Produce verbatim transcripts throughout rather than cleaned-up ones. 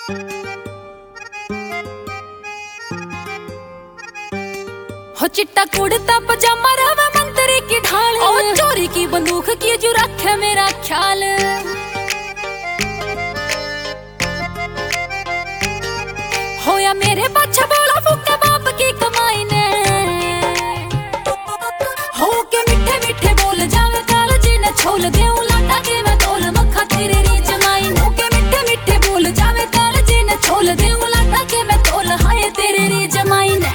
हो चिट्टा कुड़ता पजामा रवा मंत्री की ढाल, और चोरी की बंदूक की जो रखे मेरा ख्याल। हो या मेरे पाछे बोला फूके बाप की कमाई ने, हो के मीठे मीठे बोल जावे काल जी ने छोल देऊं लाटा के मैं तोल मखा तेरे री जमाई। हो के मीठे मीठे बोल जावे काल जी ने छोल देऊं लाटा के मैं तोल हाय तेरे री जमाई ने।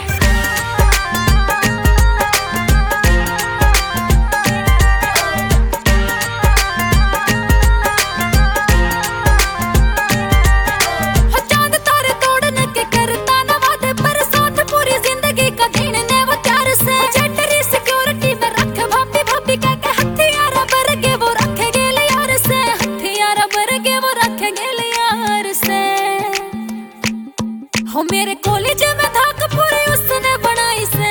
हो मेरे कॉलेज में धाक पूरी उसने बनाई से,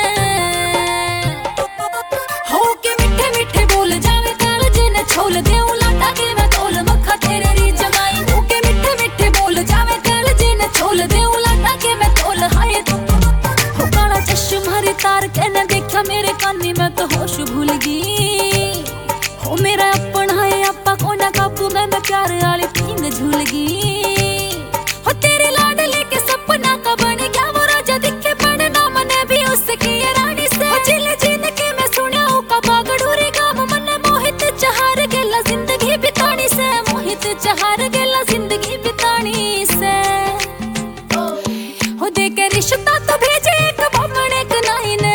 हो के मीठे मीठे बोल जावे काल जी ने छोल देऊं लाटा के मैं तोल मखा तेरे री जमाई। हो के मीठे मीठे बोल जावे काल जी ने छोल देऊं लाटा के मैं तोल हाय। हो काला चश्मा रे तार के न देखा मेरे कानी में तो होश भूल गई। हो मेरा अपन है आपा को ना काबू में मैं प्यार वाली पींग झूल गई। हो तेरे लाडले के सपना का बन गया वो राजा दिखे पड़ना मने भी उसकी रानी से। जिल जिन के मैं सुना का बागड़ूरी गाम मन मोहित चहार गेला जिंदगी बितानी से, मोहित चहार गेला जिंदगी बितानी से। हो दे के रिश्ता तो भेजे एक बामण एक नाई ने,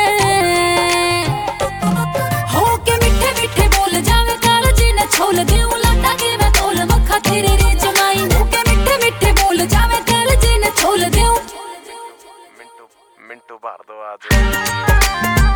हो के मीठे मीठे बोल जावे काल जी ने छोल देऊं लाटा के मैं तोल मखा तेरे रे जमाई। हो के मीठे मीठे बोल जावे काल जी ने छोल देऊं। मिंटू मिंटू भारद्वाज।